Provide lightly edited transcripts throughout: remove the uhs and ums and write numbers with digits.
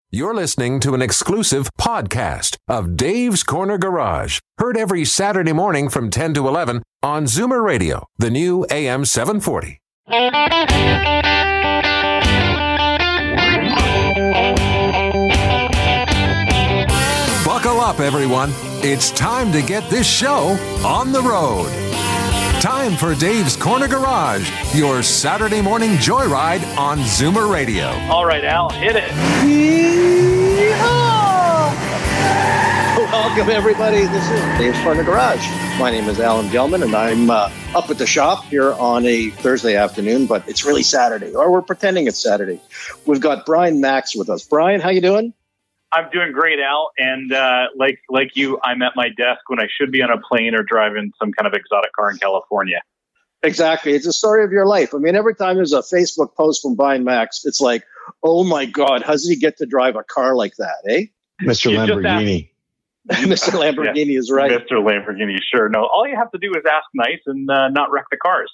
You're listening to an exclusive podcast of Dave's Corner Garage. Heard every Saturday morning from 10 to 11 on Zoomer Radio, the new AM 740. Buckle up, everyone. It's time to get this show on the road. Time for Dave's Corner Garage, your Saturday morning joyride on Zoomer Radio. All right, Al, hit it. Welcome, everybody. This is Dave's Corner Garage. My name is Alan Gelman, and I'm up at the shop here on a Thursday afternoon, but it's really Saturday, or we're pretending it's Saturday. We've got Brian Max with us. Brian, how you doing? I'm doing great, Al. And like you, I'm at my desk when I should be on a plane or driving some kind of exotic car in California. Exactly. It's a story of your life. I mean, every time there's a Facebook post from Brian Max, it's like, oh my God, how does he get to drive a car like that, eh? Mr. Lamborghini. Mr. Lamborghini is right. Mr. Lamborghini, sure. No, all you have to do is ask nice and not wreck the cars.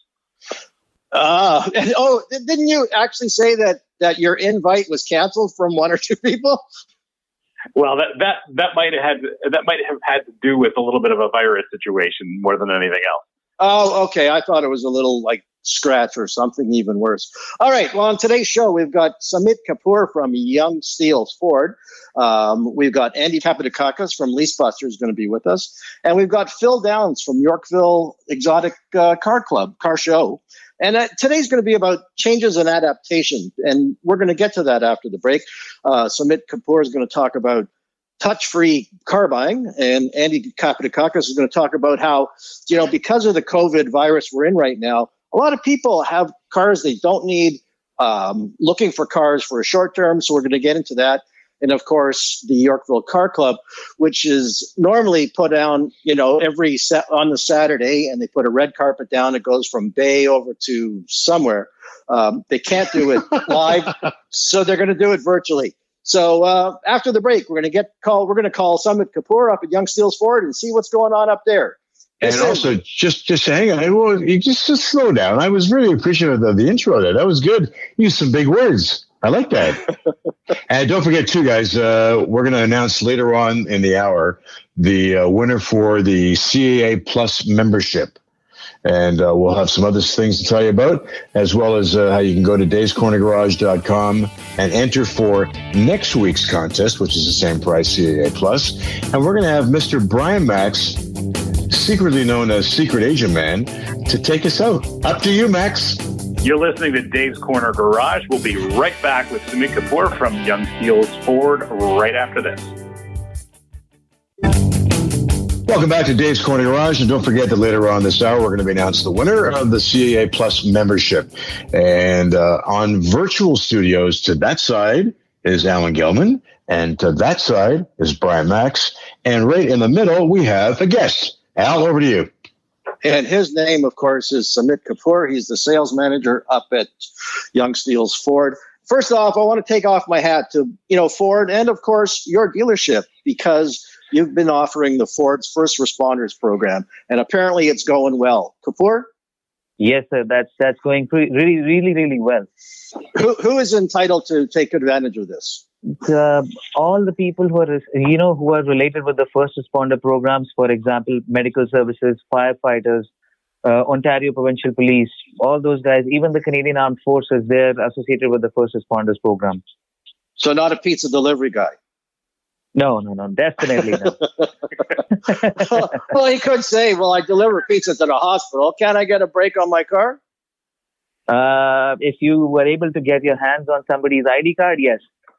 Didn't you actually say that your invite was canceled from one or two people? Well, that might have had to do with a little bit of a virus situation more than anything else. Oh, okay. I thought it was a little like scratch or something even worse. All right. Well, on today's show, we've got Samit Kapoor from Young Steels Ford. We've got Andy Papadakakis from Leasebusters is going to be with us. And we've got Phil Downs from Yorkville Exotic Car Show. And today's going to be about changes and adaptation. And we're going to get to that after the break. Samit Kapoor is going to talk about touch-free car buying. And Andy Papadakakis is going to talk about how, because of the COVID virus we're in right now, a lot of people have cars they don't need, looking for cars for a short term. So we're going to get into that. And of course, the Yorkville Car Club, which is normally put down, on the Saturday, and they put a red carpet down. It goes from Bay over to somewhere. They can't do it live, so they're going to do it virtually. So after the break, we're going to call Samit Kapoor up at Young Steels Ford and see what's going on up there. And also, just hang on. Well, you just slow down. I was really appreciative of the intro there. That was good. You used some big words. I like that. And don't forget, too, guys, we're going to announce later on in the hour the winner for the CAA Plus membership. And we'll have some other things to tell you about, as well as how you can go to davescornergarage.com and enter for next week's contest, which is the same price, CAA Plus. And we're going to have Mr. Brian Max, secretly known as Secret Agent Man, to take us out. Up to you, Max. You're listening to Dave's Corner Garage. We'll be right back with Samit Kapoor from Young Steels Ford right after this. Welcome back to Dave's Corner Garage. And don't forget that later on this hour, we're going to be announcing the winner of the CAA Plus membership. And on virtual studios to that side is Alan Gelman. And to that side is Brian Max. And right in the middle, we have a guest. Al, over to you. And his name, of course, is Samit Kapoor. He's the sales manager up at Young Steels Ford. First off, I want to take off my hat to, Ford and, of course, your dealership, because you've been offering the Ford's First Responders program, and apparently it's going well. Kapoor? Yes, sir. That's going really, really, really well. Who is entitled to take advantage of this? All the people who are related with the first responder programs, for example, medical services, firefighters, Ontario Provincial Police, all those guys, even the Canadian Armed Forces, they're associated with the first responders program. So not a pizza delivery guy? No, definitely not. Well, he could say, well, I deliver pizza to the hospital. Can I get a break on my car? If you were able to get your hands on somebody's ID card, yes.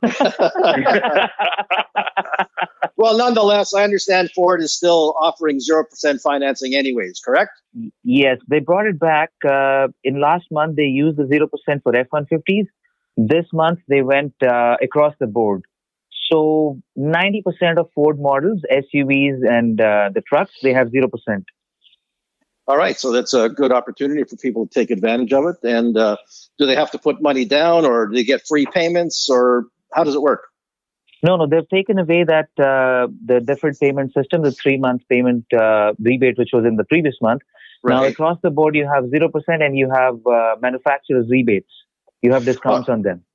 Well, nonetheless, I understand Ford is still offering 0% financing anyways, correct? Yes, they brought it back. In last month, they used the 0% for F-150s. This month, they went across the board. So 90% of Ford models, SUVs and the trucks, they have 0%. All right, so that's a good opportunity for people to take advantage of it. And do they have to put money down, or do they get free payments, or how does it work? No, they've taken away that the deferred payment system, the 3-month payment rebate, which was in the previous month. Right. Now, across the board, you have 0% and you have manufacturer's rebates. You have discounts on them.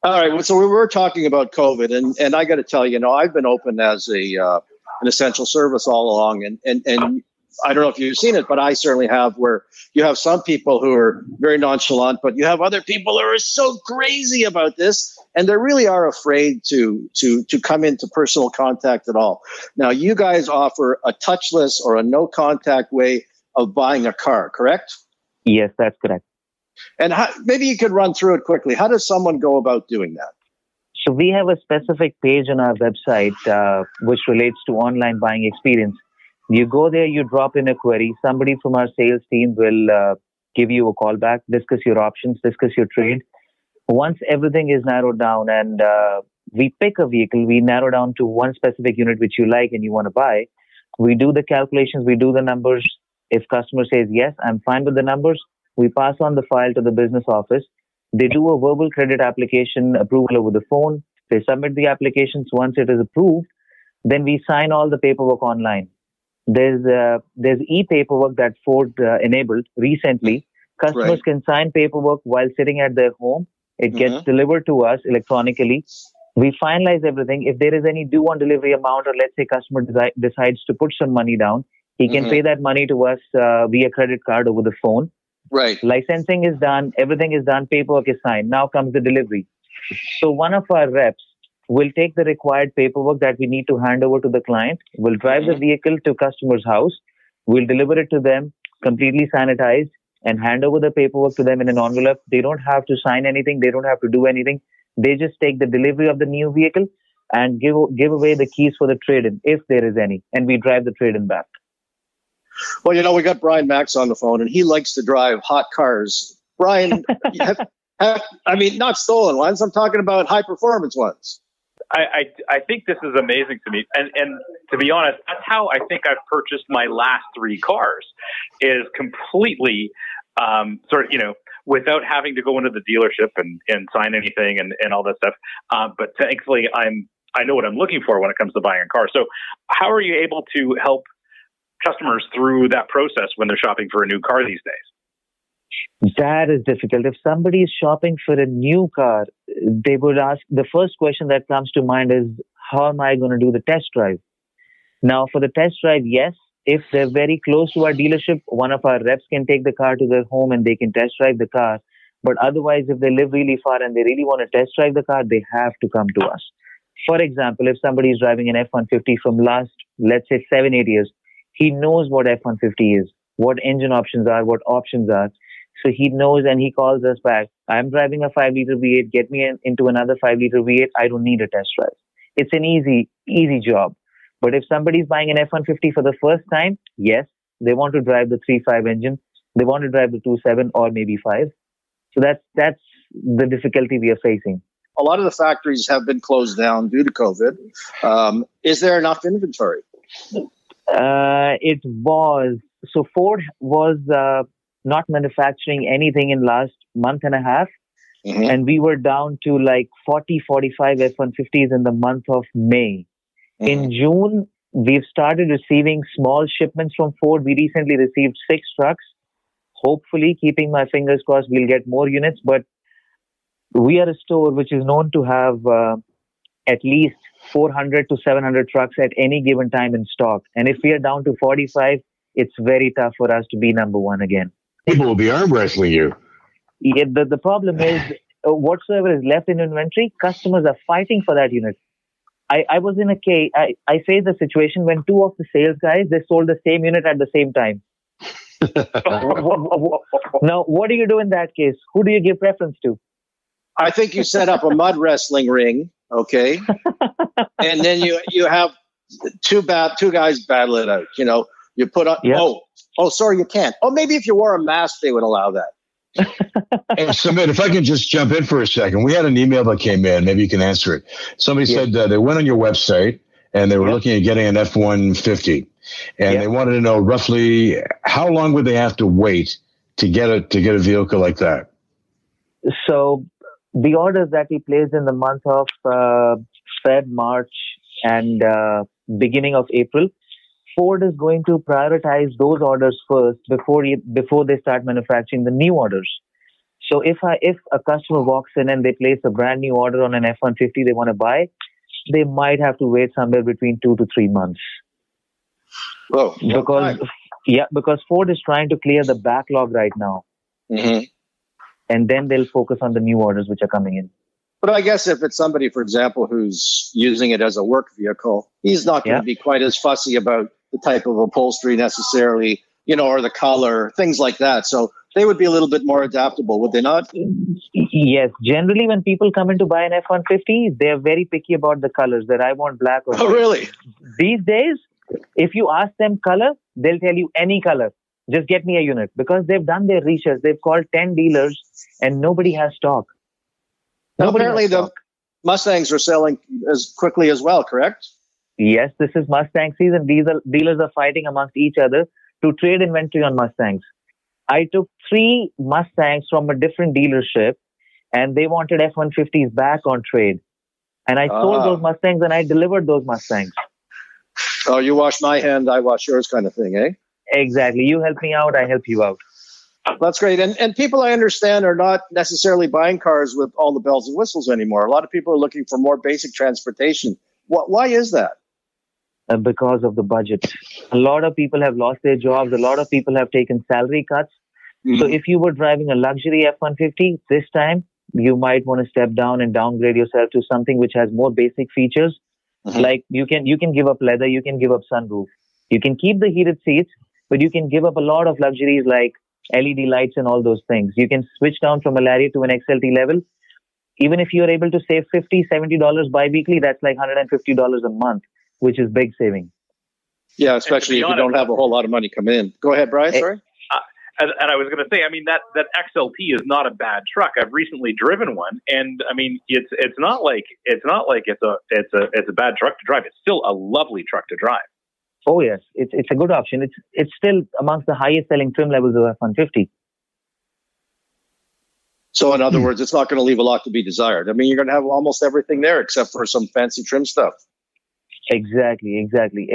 All right. Well, so we were talking about COVID, and I got to tell you, I've been open as an essential service all along, and I don't know if you've seen it, but I certainly have. Where you have some people who are very nonchalant, but you have other people who are so crazy about this, and they really are afraid to come into personal contact at all. Now, you guys offer a touchless or a no contact way of buying a car, correct? Yes, that's correct. And maybe you could run through it quickly. How does someone go about doing that? So we have a specific page on our website which relates to online buying experience. You go there, you drop in a query. Somebody from our sales team will give you a call back, discuss your options, discuss your trade. Once everything is narrowed down and we pick a vehicle, we narrow down to one specific unit which you like and you want to buy. We do the calculations, we do the numbers. If customer says, yes, I'm fine with the numbers, we pass on the file to the business office. They do a verbal credit application approval over the phone. They submit the applications. Once it is approved, then we sign all the paperwork online. There's e-paperwork that Ford enabled recently. Customers can sign paperwork while sitting at their home. It gets delivered to us electronically. We finalize everything. If there is any due on delivery amount, or let's say customer decides to put some money down, he can pay that money to us via credit card over the phone. Right. Licensing is done. Everything is done. Paperwork is signed. Now comes the delivery. So one of our reps will take the required paperwork that we need to hand over to the client. We'll drive the vehicle to customer's house. We'll deliver it to them, completely sanitized, and hand over the paperwork to them in an envelope. They don't have to sign anything. They don't have to do anything. They just take the delivery of the new vehicle and give away the keys for the trade-in, if there is any, and we drive the trade-in back. Well, we got Brian Max on the phone, and he likes to drive hot cars. Brian, not stolen ones. I'm talking about high-performance ones. I think this is amazing to me. And to be honest, that's how I think I've purchased my last 3 cars, is completely without having to go into the dealership and sign anything and all that stuff. But thankfully, I know what I'm looking for when it comes to buying a car. So how are you able to help customers through that process when they're shopping for a new car these days? That is difficult. If somebody is shopping for a new car, they would ask, the first question that comes to mind is, how am I going to do the test drive? Now, for the test drive, yes, if they're very close to our dealership, one of our reps can take the car to their home and they can test drive the car. But otherwise, if they live really far and they really want to test drive the car, they have to come to us. For example, if somebody is driving an F-150 from last, let's say, 7-8 years, he knows what F-150 is, what engine options are, what options are. So he knows and he calls us back. I'm driving a 5-liter V8. Get me into another 5-liter V8. I don't need a test drive. It's an easy job. But if somebody's buying an F-150 for the first time, yes, they want to drive the 3.5 engine. They want to drive the 2.7 or maybe 5. So that's the difficulty we are facing. A lot of the factories have been closed down due to COVID. Is there enough inventory? It was. So Ford was not manufacturing anything in last month and a half. And we were down to like 40, 45 F-150s in the month of May. In June, we've started receiving small shipments from Ford. We recently received 6 trucks. Hopefully, keeping my fingers crossed, we'll get more units. But we are a store which is known to have at least 400 to 700 trucks at any given time in stock. And if we are down to 45, it's very tough for us to be number one again. People will be arm wrestling you. Yeah, the problem is whatsoever is left in inventory, customers are fighting for that unit. I was in a case, I faced the situation when 2 of the sales guys, they sold the same unit at the same time. Now, what do you do in that case? Who do you give preference to? I think you set up a mud wrestling ring, okay? And then you have two guys battle it out. You put on, sorry, you can't. Oh, maybe if you wore a mask, they would allow that. Hey, Sumit, if I can just jump in for a second. We had an email that came in. Maybe you can answer it. Somebody said they went on your website and they were looking at getting an F-150. And they wanted to know roughly how long would they have to wait to get a vehicle like that? So the orders that we placed in the month of Feb, March, and beginning of April, Ford is going to prioritize those orders first before they start manufacturing the new orders. So if a customer walks in and they place a brand new order on an F-150 they want to buy, they might have to wait somewhere between 2 to 3 months. Oh, because Ford is trying to clear the backlog right now. Mm-hmm. And then they'll focus on the new orders which are coming in. But I guess if it's somebody, for example, who's using it as a work vehicle, he's not going to be quite as fussy about the type of upholstery necessarily, or the color, things like that. So they would be a little bit more adaptable, would they not? Yes. Generally, when people come in to buy an F-150, they're very picky about the colors, that I want black or white. Oh, really? These days, if you ask them color, they'll tell you any color. Just get me a unit, because they've done their research. They've called 10 dealers and nobody has stock. Now, apparently the Mustangs are selling as quickly as well, correct? Yes, this is Mustang season. Dealers are fighting amongst each other to trade inventory on Mustangs. I took 3 Mustangs from a different dealership and they wanted F-150s back on trade. And I sold those Mustangs and I delivered those Mustangs. Oh, you wash my hand, I wash yours kind of thing, eh? Exactly. You help me out, I help you out. That's great. And people, I understand, are not necessarily buying cars with all the bells and whistles anymore. A lot of people are looking for more basic transportation. Why is that? Because of the budget. A lot of people have lost their jobs. A lot of people have taken salary cuts. Mm-hmm. So if you were driving a luxury F-150, this time you might want to step down and downgrade yourself to something which has more basic features. Mm-hmm. Like you can give up leather, you can give up sunroof. You can keep the heated seats, but you can give up a lot of luxuries like LED lights and all those things. You can switch down from a Lariat to an XLT level. Even if you're able to save $50, $70 bi-weekly, that's like $150 a month, which is big saving. Yeah, especially if you don't have a whole lot of money come in. Go ahead, Brian, sorry. And I was going to say, I mean, that XLT is not a bad truck. I've recently driven one, and I mean, it's not like it's a bad truck to drive. It's still a lovely truck to drive. Oh yes, it's a good option. It's still amongst the highest selling trim levels of F-150. So in other words, it's not going to leave a lot to be desired. I mean, you're going to have almost everything there except for some fancy trim stuff. Exactly.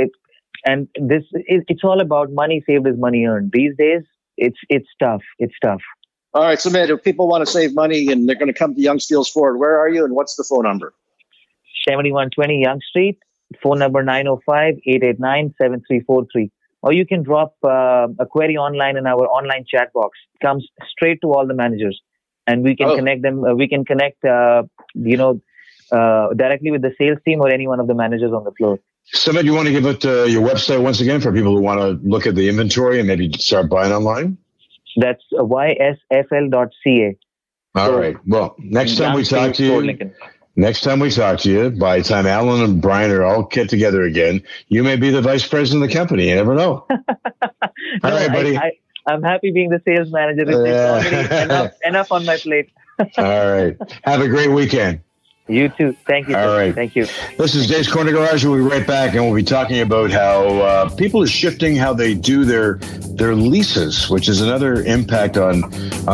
It's all about money saved is money earned. These days, it's tough. It's tough. All right, so man, if people want to save money and they're going to come to Young Steels Ford, where are you and what's the phone number? 7120 Young Street. Phone number 905-889-7343. Or you can drop a query online in our online chat box. It comes straight to all the managers. And we can connect them. We can connect, directly with the sales team or any one of the managers on the floor. Sumit, you want to give it your website once again for people who want to look at the inventory and maybe start buying online? That's ysfl.ca. All right. Well, next time we talk to you, by the time Alan and Brian are all get together again, you may be the vice president of the company. You never know. All right, buddy. I'm happy being the sales manager. It's already enough on my plate. All right. Have a great weekend. You too. Thank you. All right. Thank you. This is Dave's Corner Garage. We'll be right back, and we'll be talking about how people are shifting how they do their leases, which is another impact on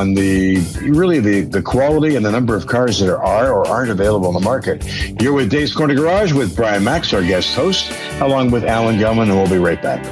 the quality and the number of cars that are or aren't available on the market. You're with Dave's Corner Garage with Brian Max, our guest host, along with Alan Gellman, and we'll be right back.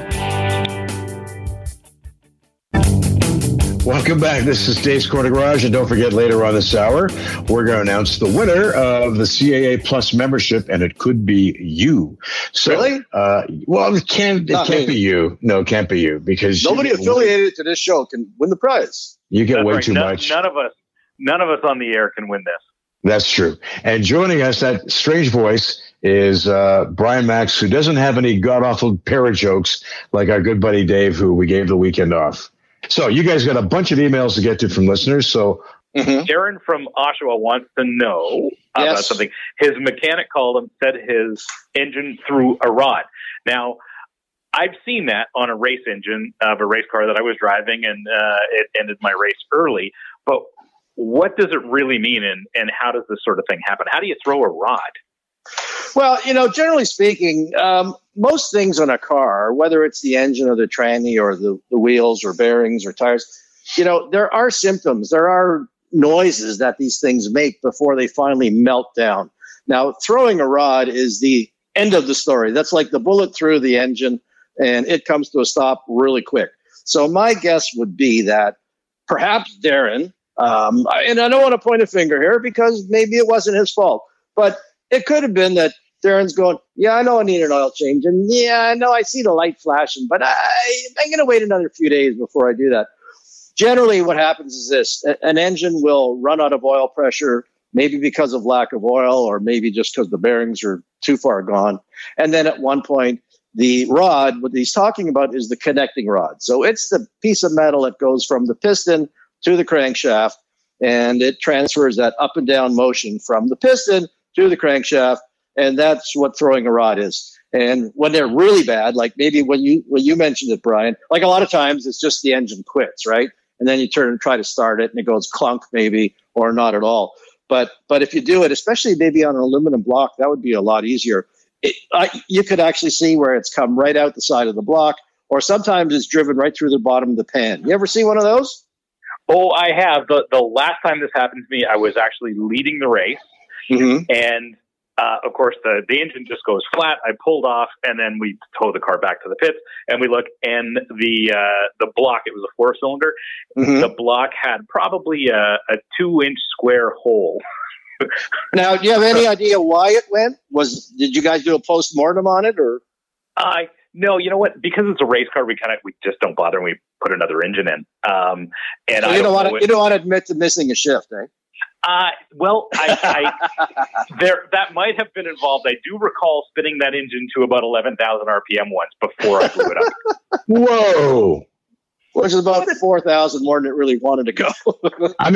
Welcome back. This is Dave's Corner Garage, and don't forget, later on this hour, we're going to announce the winner of the CAA Plus membership, and it could be you. So, really? Well, it can't be you. No, it can't be you, because nobody affiliated to this show can win the prize. You get way too much. None of us on the air can win this. That's true. And joining us, that strange voice, is Brian Max, who doesn't have any god-awful para-jokes like our good buddy Dave, who we gave the weekend off. So you guys got a bunch of emails to get to from listeners. So Darren from Oshawa wants to know about something. His mechanic called him, said his engine threw a rod. Now, I've seen that on a race engine of a race car that I was driving, and it ended my race early. But what does it really mean, and how does this sort of thing happen? How do you throw a rod? Well, generally speaking, most things on a car, whether it's the engine or the tranny or the wheels or bearings or tires, there are symptoms. There are noises that these things make before they finally melt down. Now, throwing a rod is the end of the story. That's like the bullet through the engine, and it comes to a stop really quick. So my guess would be that perhaps Darren And I don't want to point a finger here because maybe it wasn't his fault, but it could have been that Darren's going, yeah, I know I need an oil change. And yeah, I know I see the light flashing, but I'm going to wait another few days before I do that. Generally, what happens is this: an engine will run out of oil pressure, maybe because of lack of oil, or maybe just because the bearings are too far gone. And then at one point, the rod, what he's talking about is the connecting rod. So it's the piece of metal that goes from the piston to the crankshaft, and it transfers that up and down motion from the piston to the crankshaft, and that's what throwing a rod is. And when they're really bad, like maybe when you mentioned it, Brian, like a lot of times it's just the engine quits, right? And then you turn and try to start it, and it goes clunk maybe, or not at all. But if you do it, especially maybe on an aluminum block, that would be a lot easier. You could actually see where it's come right out the side of the block, or sometimes it's driven right through the bottom of the pan. You ever see one of those? Oh, I have. The last time this happened to me, I was actually leading the race, and of course the engine just goes flat. I pulled off, and then we tow the car back to the pits, and we look, and the block, it was a 4-cylinder. The block had probably a 2-inch square hole. Now, do you have any idea why it went? Did you guys do a post-mortem on it, or? No, you know what? Because it's a race car, we just don't bother, and we put another engine in. And so you don't want to admit to missing a shift, eh? Well, that might have been involved. I do recall spinning that engine to about 11,000 RPM once before I blew it up. Whoa! Which is about 4,000 more than it really wanted to go. I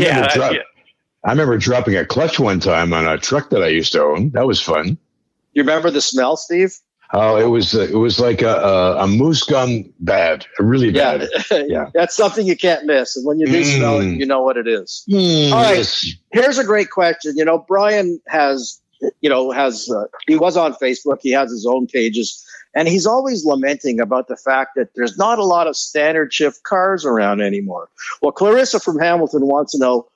remember dropping a clutch one time on a truck that I used to own. That was fun. You remember the smell, Steve? Oh, it was like a moose gum bad, really bad. Yeah, that's something you can't miss. And when you do smell it, you know what it is. All right, here's a great question. Brian he was on Facebook. He has his own pages, and he's always lamenting about the fact that there's not a lot of standard shift cars around anymore. Well, Clarissa from Hamilton wants to know.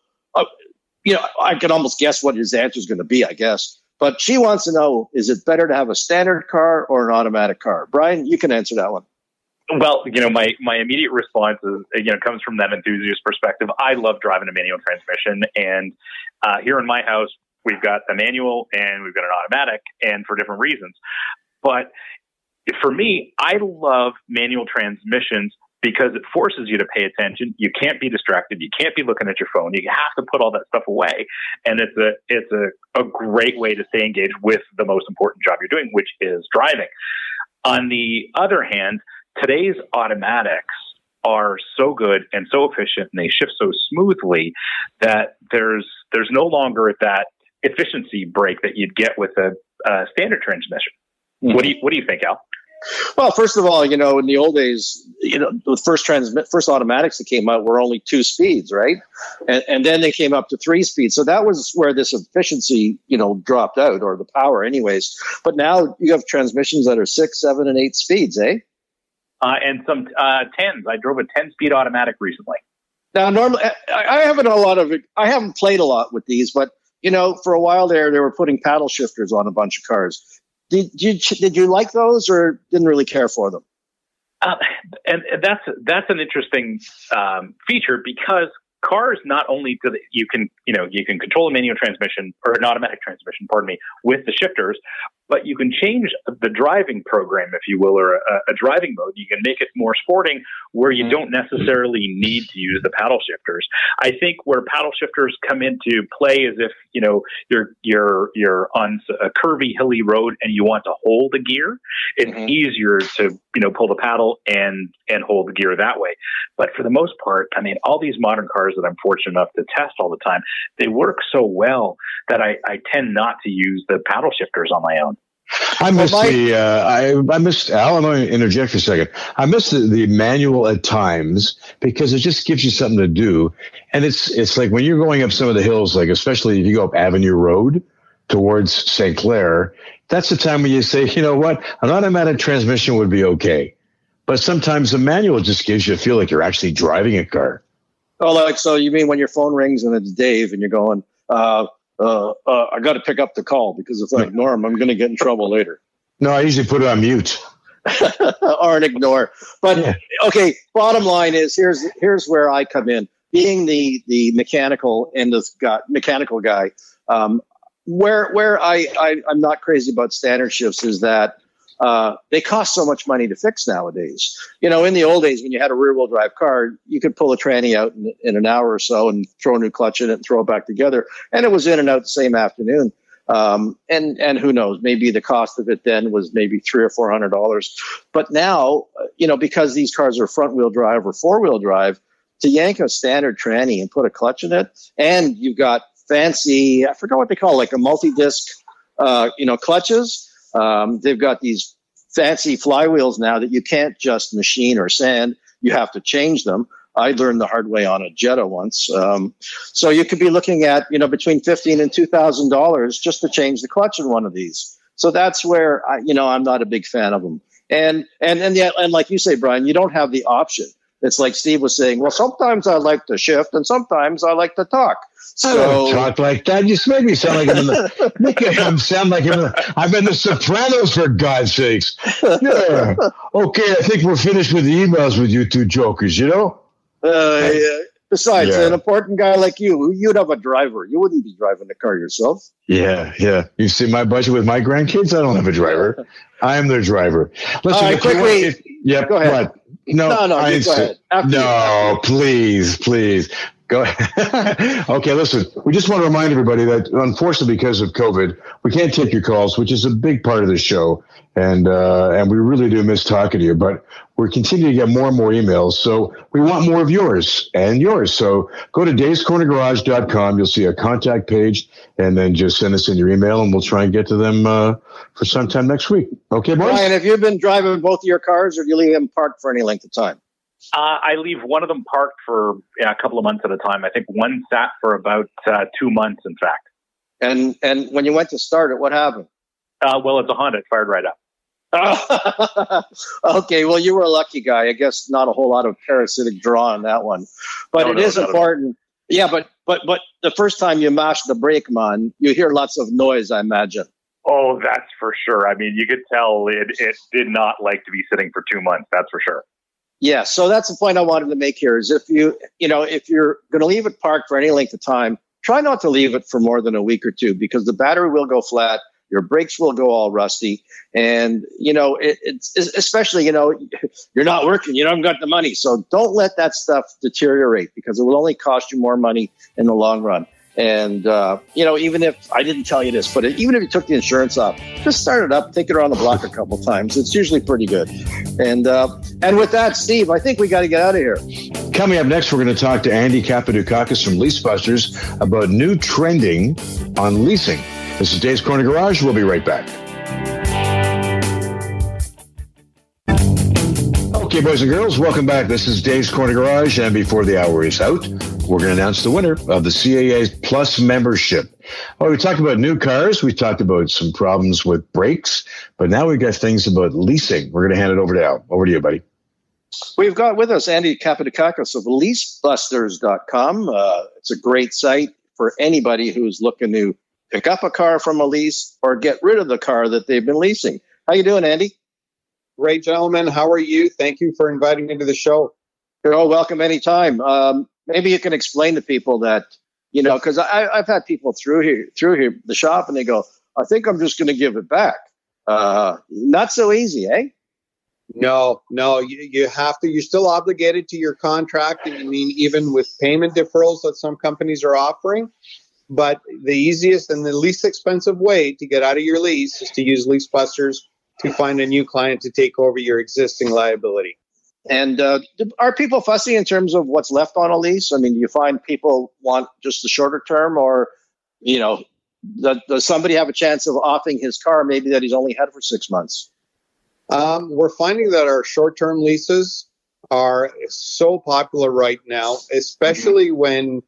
I can almost guess what his answer is going to be, I guess. But she wants to know, is it better to have a standard car or an automatic car? Brian, you can answer that one. Well, my immediate response is, comes from that enthusiast perspective. I love driving a manual transmission. And here in my house, we've got a manual and we've got an automatic, and for different reasons. But for me, I love manual transmissions because it forces you to pay attention. You can't be distracted. You can't be looking at your phone. You have to put all that stuff away. And it's a great way to stay engaged with the most important job you're doing, which is driving. On the other hand, today's automatics are so good and so efficient, and they shift so smoothly that there's no longer that efficiency break that you'd get with a standard transmission. Mm-hmm. What do you think, Al? Well, first of all, in the old days, the first automatics that came out were only 2 speeds, right? And then they came up to 3 speeds. So that was where this efficiency, dropped out, or the power anyways. But now you have transmissions that are 6, 7, and 8 speeds, eh? And some 10s. I drove a 10-speed automatic recently. Now, normally, I haven't played a lot with these, but, for a while there, they were putting paddle shifters on a bunch of cars. Did you like those, or didn't really care for them? And that's an interesting feature, because cars, not only you can control a manual transmission or an automatic transmission, with the shifters, but you can change the driving program, if you will, or a driving mode. You can make it more sporting, where you don't necessarily need to use the paddle shifters. I think where paddle shifters come into play is if you're on a curvy, hilly road and you want to hold the gear. It's easier to pull the paddle and hold the gear that way. But for the most part, all these modern cars that I'm fortunate enough to test all the time, they work so well that I tend not to use the paddle shifters on my own. I miss I missed Al. I'm going to interject for a second. I miss the manual at times, because it just gives you something to do. And it's like when you're going up some of the hills, like especially if you go up Avenue Road towards St. Clair, that's the time when you say, you know what, an automatic transmission would be okay. But sometimes the manual just gives you a feel like you're actually driving a car. Oh, so you mean when your phone rings and it's Dave and you're going, I got to pick up the call, because if I ignore him, I'm going to get in trouble later. No, I usually put it on mute. Or an ignore. But okay, bottom line is here's where I come in. being the mechanical guy, where I'm not crazy about standard shifts is that they cost so much money to fix nowadays. In the old days when you had a rear-wheel drive car, you could pull a tranny out in an hour or so and throw a new clutch in it and throw it back together, and it was in and out the same afternoon. And who knows? Maybe the cost of it then was maybe $300 or $400. But now, because these cars are front-wheel drive or four-wheel drive, to yank a standard tranny and put a clutch in it, and you've got fancy, I forgot what they call it, like a multi-disc, clutches. They've got these fancy flywheels now that you can't just machine or sand. You have to change them. I learned the hard way on a Jetta once. So you could be looking at, between $1,500 and $2,000 just to change the clutch in one of these. So that's where I'm not a big fan of them. And like you say, Brian, you don't have the option. It's like Steve was saying, well, sometimes I like to shift and sometimes I like to talk. I don't talk like that. You make me sound like I'm in the Sopranos, for God's sakes. Yeah. Okay, I think we're finished with the emails with you two jokers, Yeah. Besides, an important guy like you'd have a driver. You wouldn't be driving the car yourself. Yeah. You see my budget with my grandkids? I don't have a driver. I am their driver. Listen, quickly. Go ahead. What? No, go ahead. Please. Go ahead. Okay, listen, we just want to remind everybody that unfortunately because of COVID, we can't take your calls, which is a big part of the show. And we really do miss talking to you, but we're continuing to get more and more emails. So we want more of yours and yours. So go to davescornergarage.com. You'll see a contact page and then just send us in your email and we'll try and get to them for sometime next week. Okay, boys? Brian, have you been driving both of your cars or do you leave them parked for any length of time? I leave one of them parked for a couple of months at a time. I think one sat for about 2 months, in fact. And when you went to start it, what happened? Well, it's a Honda. It fired right up. Okay, well, you were a lucky guy. I guess not a whole lot of parasitic draw on that one. But it is important. Yeah, but the first time you mash the brake, man, you hear lots of noise, I imagine. Oh, that's for sure. I mean, you could tell it did not like to be sitting for 2 months. That's for sure. Yeah, so that's the point I wanted to make here is if you're going to leave it parked for any length of time, try not to leave it for more than a week or two because the battery will go flat, your brakes will go all rusty, and it's especially you're not working, you haven't got the money, so don't let that stuff deteriorate because it will only cost you more money in the long run. And, even if I didn't tell you this, but even if you took the insurance off, just start it up, take it around the block a couple times. It's usually pretty good. And with that, Steve, I think we got to get out of here. Coming up next, we're going to talk to Andy Kapadukakis from LeaseBusters about new trending on leasing. This is Dave's Corner Garage. We'll be right back. Okay, boys and girls, welcome back. This is Dave's Corner Garage, and before the hour is out, we're going to announce the winner of the CAA Plus membership. Oh, we talked about new cars. We talked about some problems with brakes, but now we've got things about leasing. We're going to hand it over to Al. Over to you, buddy. We've got with us Andy Kapadukakis of LeaseBusters.com. It's a great site for anybody who's looking to pick up a car from a lease or get rid of the car that they've been leasing. How you doing, Andy? Great, gentlemen. How are you? Thank you for inviting me to the show. You're all welcome anytime. Maybe you can explain to people that, because I've had people through here, the shop, and they go, I think I'm just going to give it back. Not so easy, eh? No, you have to. You're still obligated to your contract. I mean, even with payment deferrals that some companies are offering. But the easiest and the least expensive way to get out of your lease is to use LeaseBusters to find a new client to take over your existing liability. And are people fussy in terms of what's left on a lease? I mean, do you find people want just the shorter term, or, does somebody have a chance of offing his car maybe that he's only had for 6 months? We're finding that our short-term leases are so popular right now, especially when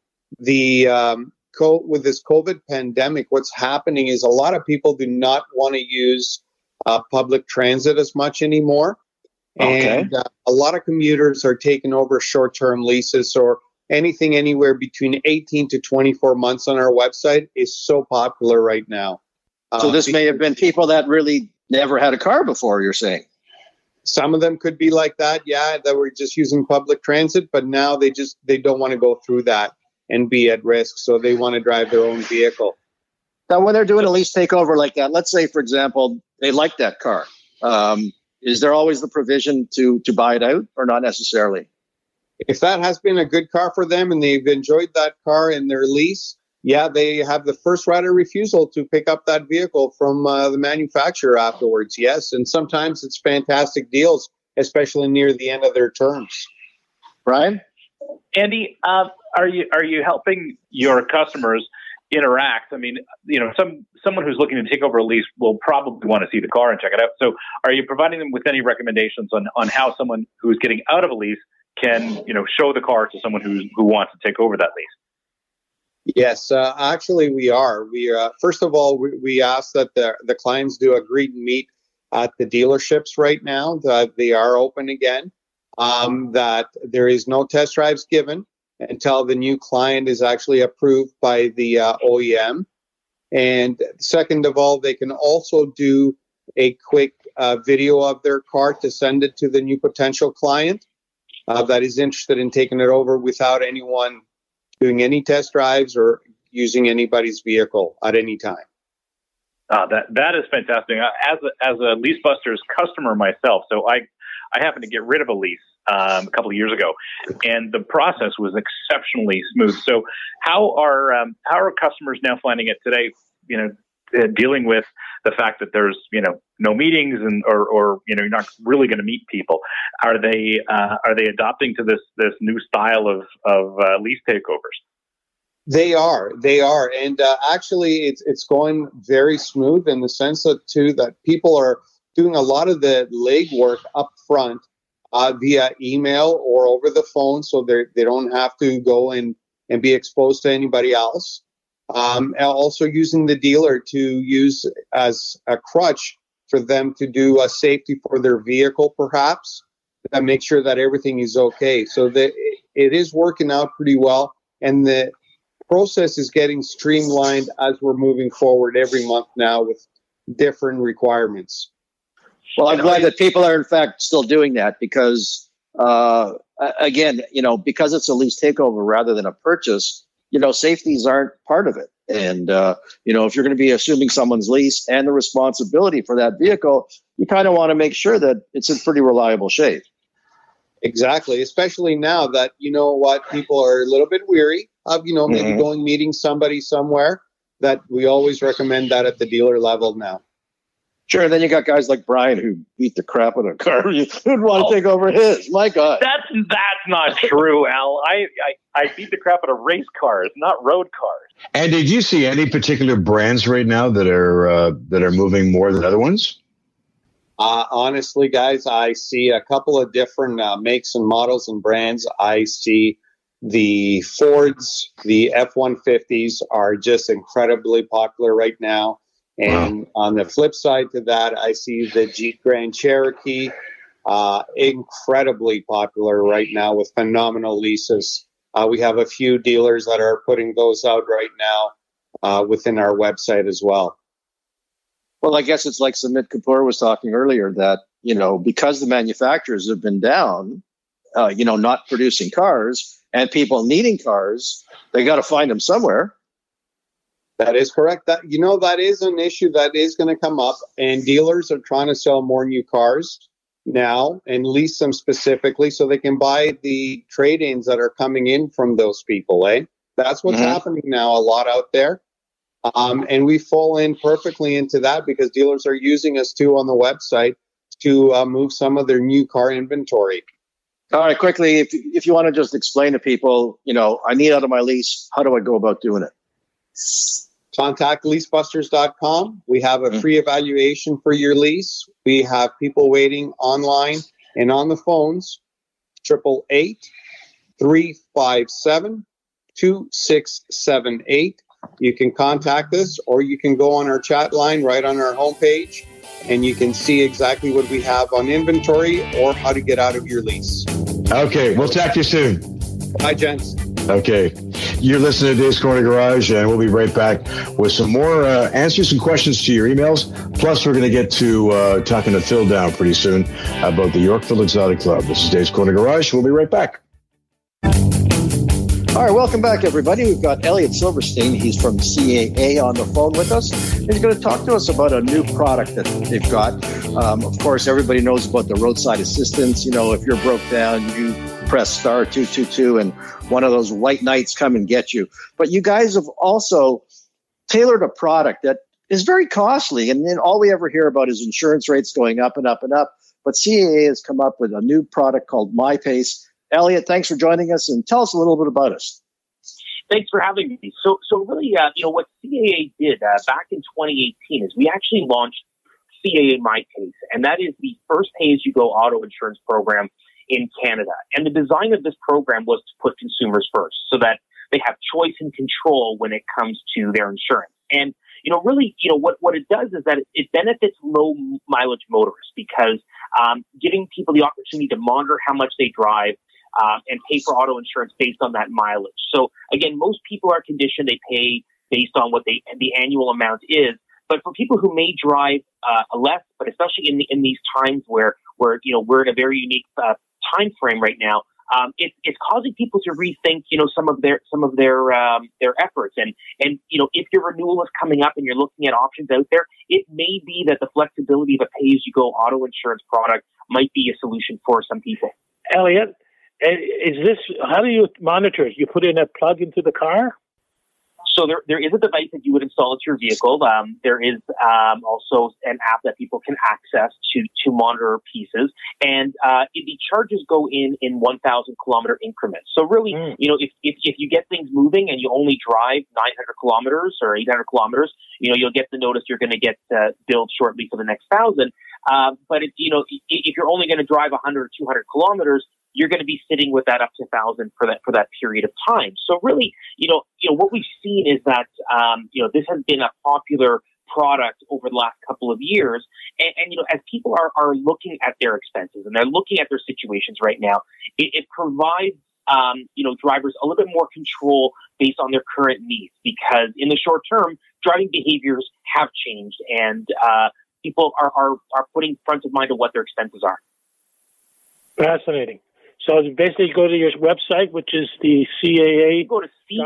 with this COVID pandemic. What's happening is a lot of people do not want to use public transit as much anymore. Okay. And a lot of commuters are taking over short-term leases, or anything anywhere between 18 to 24 months on our website is so popular right now. So this may have been people that really never had a car before, you're saying? Some of them could be like that, that we're just using public transit, but now they don't want to go through that and be at risk, so they want to drive their own vehicle. Now, when they're doing a lease takeover like that, let's say, for example, they like that car. Is there always the provision to buy it out, or not necessarily? If that has been a good car for them and they've enjoyed that car in their lease, they have the first right of refusal to pick up that vehicle from the manufacturer afterwards. Yes, and sometimes it's fantastic deals, especially near the end of their terms. Brian? Andy, are you helping your customers interact? I mean, someone who's looking to take over a lease will probably want to see the car and check it out. So are you providing them with any recommendations on how someone who's getting out of a lease can, show the car to someone who wants to take over that lease? Yes, actually we are. First of all, we ask that the clients do a greet and meet at the dealerships right now, that they are open again, that there is no test drives given until the new client is actually approved by the OEM. And second of all, they can also do a quick video of their car to send it to the new potential client that is interested in taking it over without anyone doing any test drives or using anybody's vehicle at any time. That is fantastic. As a LeaseBusters customer myself, so I happened to get rid of a lease a couple of years ago, and the process was exceptionally smooth. So how are customers now finding it today? Dealing with the fact that there's no meetings or you're not really going to meet people. Are they adopting to this new style of lease takeovers? They are, and actually it's going very smooth in the sense that people are doing a lot of the legwork up front via email or over the phone, so they don't have to go and be exposed to anybody else. Also using the dealer to use as a crutch for them to do a safety for their vehicle, perhaps, and make sure that everything is okay. So it is working out pretty well, and the process is getting streamlined as we're moving forward every month now with different requirements. Well, I'm glad that people are, in fact, still doing that because, again, because it's a lease takeover rather than a purchase, safeties aren't part of it. And, if you're going to be assuming someone's lease and the responsibility for that vehicle, you kind of want to make sure that it's in pretty reliable shape. Exactly. Especially now that, people are a little bit weary of, maybe going meeting somebody somewhere, that we always recommend that at the dealer level now. Sure. And then you got guys like Brian who beat the crap out of a car. Who'd want to take over his? My God. That's not true, Al. I beat the crap out of race cars, not road cars. And did you see any particular brands right now that are moving more than other ones? Honestly, guys, I see a couple of different makes and models and brands. I see the Fords, the F-150s are just incredibly popular right now. And on the flip side to that, I see the Jeep Grand Cherokee, incredibly popular right now with phenomenal leases. We have a few dealers that are putting those out right now within our website as well. Well, I guess it's like Sumit Kapoor was talking earlier that, because the manufacturers have been down, not producing cars and people needing cars, they got to find them somewhere. That is correct. That is an issue that is going to come up, and dealers are trying to sell more new cars now and lease them specifically so they can buy the trade-ins that are coming in from those people. That's what's happening now a lot out there. And we fall in perfectly into that because dealers are using us too on the website to move some of their new car inventory. All right, quickly, if you want to just explain to people, I need out of my lease, how do I go about doing it? Contact leasebusters.com. We have a free evaluation for your lease. We have people waiting online and on the phones, 888-357-2678. You can contact us, or you can go on our chat line right on our homepage, and you can see exactly what we have on inventory or how to get out of your lease. Okay, we'll talk to you soon. Bye, gents. Okay. You're listening to Dave's Corner Garage, and we'll be right back with some more answers, some questions to your emails. Plus, we're going to get to talking to Phil Down pretty soon about the Yorkville Exotic Club. This is Dave's Corner Garage. We'll be right back. All right, welcome back, everybody. We've got Elliot Silverstein. He's from CAA on the phone with us. He's going to talk to us about a new product that they've got. Of course, everybody knows about the roadside assistance. You know, if you're broke down, you press star 222 and one of those white knights come and get you. But you guys have also tailored a product that is very costly. And then all we ever hear about is insurance rates going up and up and up. But CAA has come up with a new product called MyPace. Elliot, thanks for joining us, and tell us a little bit about us. Thanks for having me. So really, what CAA did back in 2018 is we actually launched CAA MyPace, and that is the first pay-as-you-go auto insurance program in Canada. And the design of this program was to put consumers first, so that they have choice and control when it comes to their insurance. And what it does is that it benefits low mileage motorists because giving people the opportunity to monitor how much they drive. And pay for auto insurance based on that mileage. So again, most people are conditioned; they pay based on what the annual amount is. But for people who may drive less, but especially in these times where we're in a very unique time frame right now, it's causing people to rethink some of their efforts. And if your renewal is coming up and you're looking at options out there, it may be that the flexibility of a pay-as-you-go auto insurance product might be a solution for some people. Elliot, how do you monitor it? You put in a plug into the car? So there is a device that you would install into your vehicle. There is also an app that people can access to monitor pieces. And the charges go in 1,000 kilometer increments. So really, if you get things moving and you only drive 900 kilometers or 800 kilometers, you'll get the notice you're going to get billed shortly for the next 1,000. But if you're only going to drive 100 or 200 kilometers, you're going to be sitting with that up to 1,000 for that period of time. So really, what we've seen is that this has been a popular product over the last couple of years, and as people are looking at their expenses and they're looking at their situations right now, it provides drivers a little bit more control based on their current needs, because in the short term, driving behaviors have changed, and people are putting front of mind to what their expenses are. Fascinating. So basically, go to your website, which is the CAA. Go to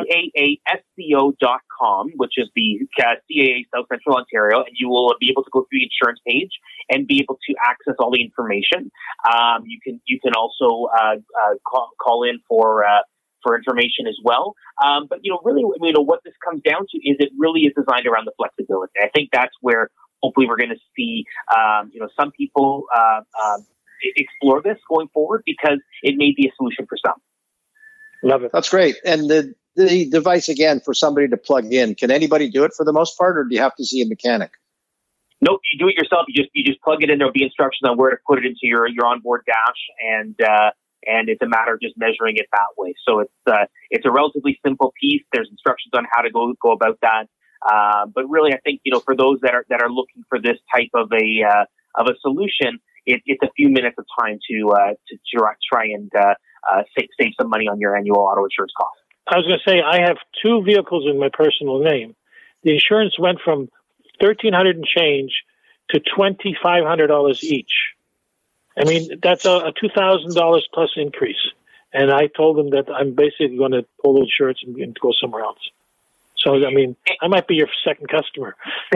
caasco.com, which is the CAA South Central Ontario, and you will be able to go through the insurance page and be able to access all the information. You can also call in for information as well. But really, what this comes down to is it really is designed around the flexibility. I think that's where hopefully we're going to see some people explore this going forward, because it may be a solution for some. Love it. That's great. And the device, again, for somebody to plug in, can anybody do it for the most part, or do you have to see a mechanic? Nope, you do it yourself. You just plug it in. There'll be instructions on where to put it into your onboard dash, and it's a matter of just measuring it that way. So it's a relatively simple piece. There's instructions on how to go about that. But really, I think for those that are looking for this type of a solution, it's a few minutes of time to try and save some money on your annual auto insurance cost. I was going to say, I have 2 vehicles in my personal name. The insurance went from $1,300 and change to $2,500 each. I mean, that's a $2,000 plus increase. And I told them that I'm basically going to pull the insurance and go somewhere else. So, I mean, I might be your second customer.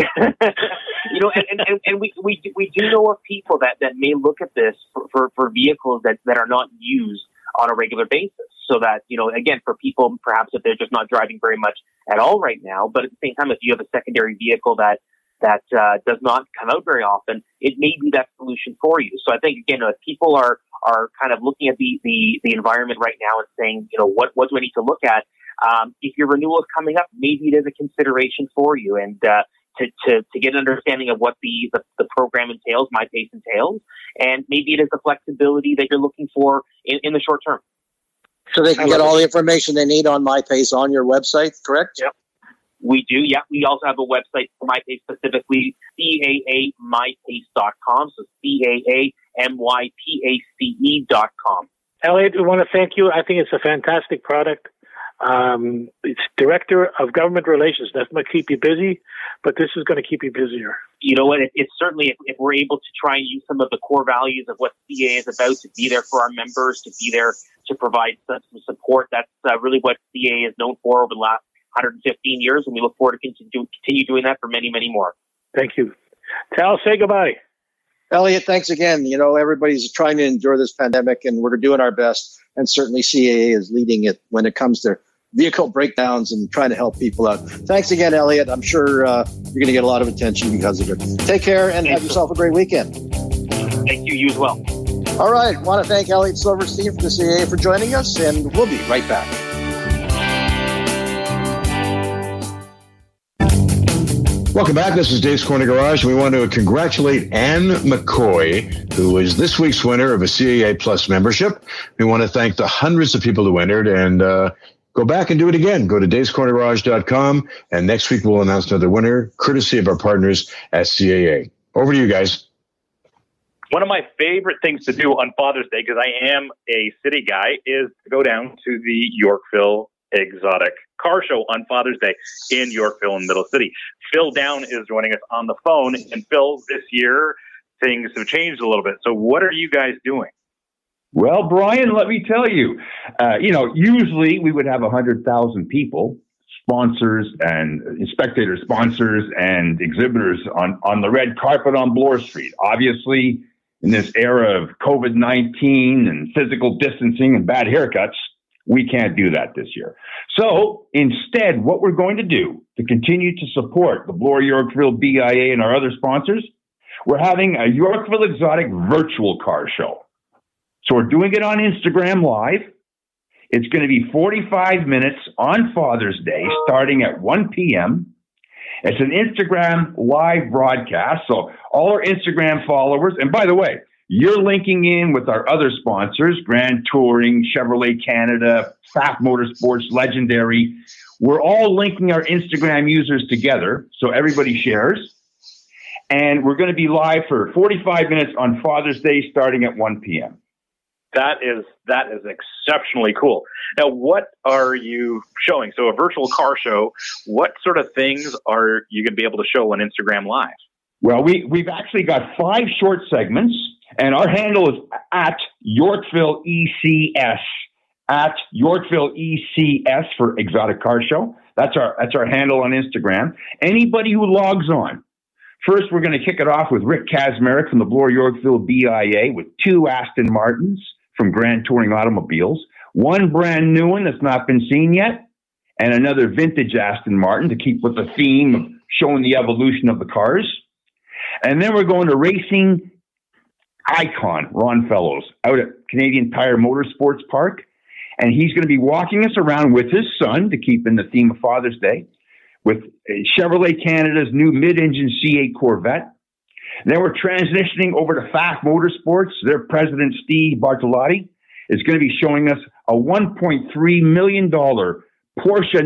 And we do know of people that may look at this for vehicles that are not used on a regular basis. So that, again, for people, perhaps if they're just not driving very much at all right now, but at the same time, if you have a secondary vehicle that does not come out very often, it may be that solution for you. So I think, again, if people are kind of looking at the environment right now and saying, what do I need to look at? If your renewal is coming up, maybe it is a consideration for you, and to get an understanding of what the program entails, MyPace entails, and maybe it is the flexibility that you're looking for in the short term. So they can get all the information they need on MyPace on your website, correct? Yep. We do, yeah. We also have a website for MyPace, specifically caamypace.com, so caamypace.com. Elliot, we want to thank you. I think it's a fantastic product. It's Director of Government Relations. That's going to keep you busy, but this is going to keep you busier. You know what? It's certainly, if we're able to try and use some of the core values of what CAA is about, to be there for our members, to be there to provide some support, that's really what CAA is known for over the last 115 years, and we look forward to continue doing that for many, many more. Thank you. Tal, say goodbye. Elliot, thanks again. You know, everybody's trying to endure this pandemic, and we're doing our best. And certainly CAA is leading it when it comes to vehicle breakdowns and trying to help people out. Thanks again, Elliot. I'm sure you're going to get a lot of attention because of it. Take care and have yourself a great weekend. Thank you. You as well. All right. I want to thank Elliot Silverstein from the CAA for joining us, and we'll be right back. Welcome back. This is Dave's Corner Garage. We want to congratulate Ann McCoy, who is this week's winner of a CAA Plus membership. We want to thank the hundreds of people who entered, and go back and do it again. Go to davescornergarage.com, and next week we'll announce another winner, courtesy of our partners at CAA. Over to you guys. One of my favorite things to do on Father's Day, because I am a city guy, is to go down to the Yorkville Exotic Car Show on Father's Day in Yorkville in Middle City. Phil Down is joining us on the phone. And Phil, this year, things have changed a little bit. So what are you guys doing? Well, Brian, let me tell you, usually we would have 100,000 people, sponsors and spectator sponsors and exhibitors on the red carpet on Bloor Street. Obviously, in this era of COVID-19 and physical distancing and bad haircuts, we can't do that this year. So instead, what we're going to do to continue to support the Bloor Yorkville BIA and our other sponsors, we're having a Yorkville Exotic virtual car show. So we're doing it on Instagram Live. It's going to be 45 minutes on Father's Day, starting at 1 p.m. It's an Instagram Live broadcast. So all our Instagram followers, and by the way, you're linking in with our other sponsors, Grand Touring, Chevrolet Canada, Pfaff Motorsports, Legendary. We're all linking our Instagram users together so everybody shares. And we're going to be live for 45 minutes on Father's Day starting at 1 p.m. That is exceptionally cool. Now, what are you showing? So a virtual car show, what sort of things are you going to be able to show on Instagram Live? Well, we've actually got 5 short segments. And our handle is at Yorkville ECS, at Yorkville ECS for Exotic Car Show. That's our handle on Instagram. Anybody who logs on. First, we're going to kick it off with Rick Kazmarek from the Bloor Yorkville BIA with 2 Aston Martins from Grand Touring Automobiles, 1 brand new one that's not been seen yet, and another vintage Aston Martin to keep with the theme of showing the evolution of the cars. And then we're going to racing icon Ron Fellows out at Canadian Tire Motorsports Park, and he's going to be walking us around with his son to keep in the theme of Father's Day with Chevrolet Canada's new mid-engine C8 Corvette. Then we're transitioning over to Pfaff Motorsports. Their president, Steve Bartolotti, is going to be showing us a $1.3 million Porsche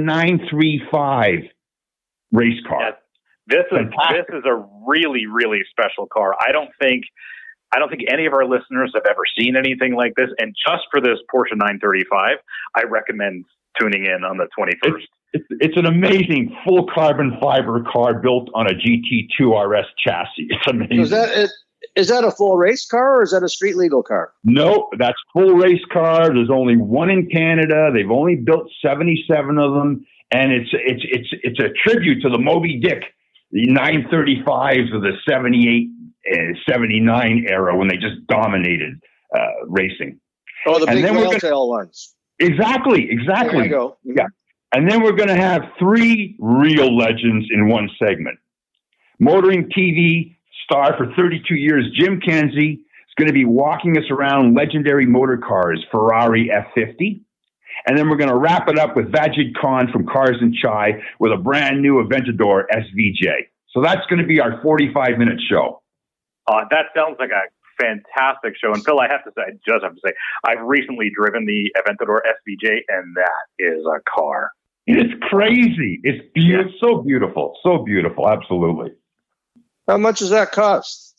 935 race car. Yes. This is a really, really special car. I don't think any of our listeners have ever seen anything like this. And just for this Porsche 935, I recommend tuning in on the 21st. It's an amazing full carbon fiber car built on a GT2 RS chassis. It's amazing. Is that a full race car or is that a street legal car? No, that's full race car. There's only one in Canada. They've only built 77 of them. And it's a tribute to the Moby Dick, the 935s of the 78 and 79 era when they just dominated racing. Oh, the big whale tail ones. Exactly. There you go. Yeah. And then we're going to have 3 real legends in one segment. Motoring TV star for 32 years, Jim Kenzie, is going to be walking us around legendary motor cars, Ferrari F50. And then we're going to wrap it up with Vajid Khan from Cars and Chai with a brand new Aventador SVJ. So that's going to be our 45-minute show. That sounds like a fantastic show. And Phil, I just have to say, I've recently driven the Aventador SVJ, and that is a car. It's crazy. It's so beautiful. So beautiful. Absolutely. How much does that cost?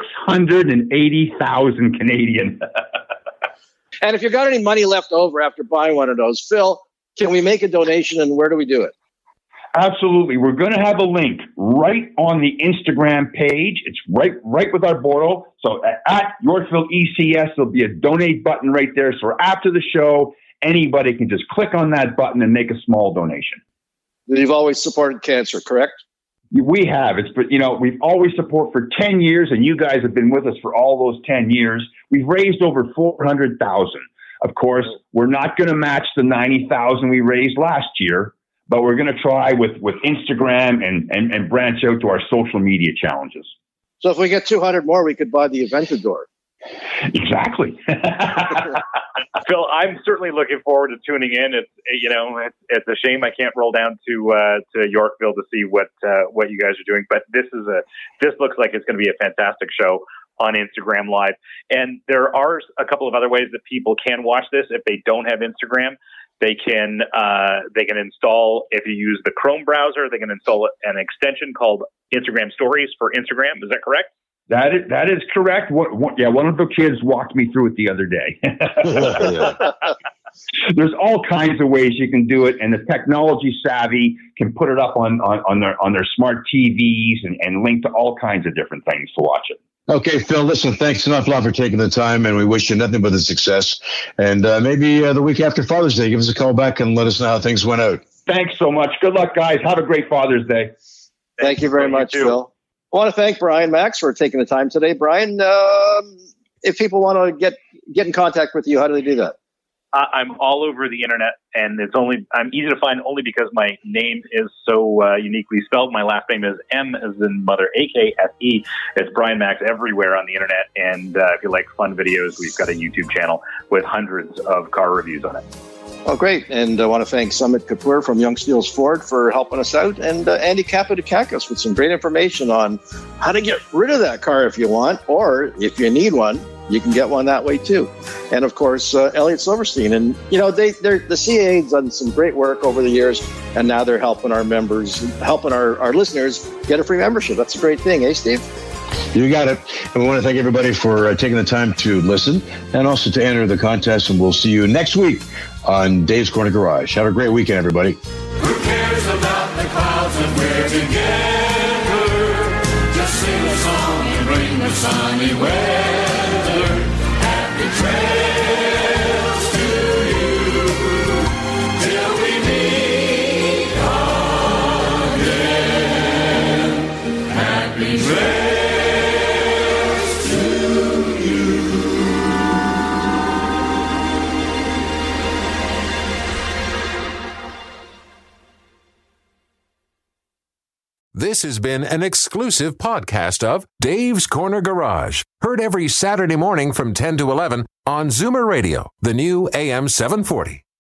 680,000 Canadian. And if you got any money left over after buying one of those, Phil, can we make a donation, and where do we do it? Absolutely. We're going to have a link right on the Instagram page. It's right with our portal. So at Yorkville ECS, there'll be a donate button right there. So after the show, anybody can just click on that button and make a small donation. You've always supported cancer, correct? We have. We've always supported for 10 years, and you guys have been with us for all those 10 years. We've raised over $400,000. Of course, we're not going to match the $90,000 we raised last year, but we're going to try with Instagram and branch out to our social media challenges. So if we get 200 more, we could buy the Aventador. Exactly. Phil, I'm certainly looking forward to tuning in. It's a shame I can't roll down to Yorkville to see what you guys are doing, but this looks like it's going to be a fantastic show on Instagram Live. And there are a couple of other ways that people can watch this if they don't have Instagram. They can install, if you use the Chrome browser, they can install an extension called Instagram Stories for Instagram. Is that correct? That is correct. One of the kids walked me through it the other day. There's all kinds of ways you can do it, and the technology savvy can put it up on their smart TVs and link to all kinds of different things to watch it. Okay, Phil, listen, thanks an awful lot for taking the time, and we wish you nothing but the success. And maybe the week after Father's Day, give us a call back and let us know how things went out. Thanks so much. Good luck, guys. Have a great Father's Day. Thank you very much, Phil. I want to thank Brian Max for taking the time today. Brian, if people want to get in contact with you, how do they do that? I'm all over the internet, and I'm easy to find only because my name is so uniquely spelled. My last name is M as in mother, AKFE. It's Brian Max everywhere on the internet. And if you like fun videos, we've got a YouTube channel with hundreds of car reviews on it. Oh, great. And I want to thank Sumit Kapoor from Young Steels Ford for helping us out, and Andy Kapatakakis with some great information on how to get rid of that car if you want, or if you need one, you can get one that way too. And of course, Elliot Silverstein. And, the CAA has done some great work over the years, and now they're helping our members, helping our listeners get a free membership. That's a great thing, eh, Steve? You got it. And we want to thank everybody for taking the time to listen and also to enter the contest. And we'll see you next week on Dave's Corner Garage. Have a great weekend, everybody. Who cares about the clouds when we're together? Just sing a song and bring the sunny weather. Happy trails to you till we meet again. Happy trails. This has been an exclusive podcast of Dave's Corner Garage. Heard every Saturday morning from 10 to 11 on Zoomer Radio, the new AM 740.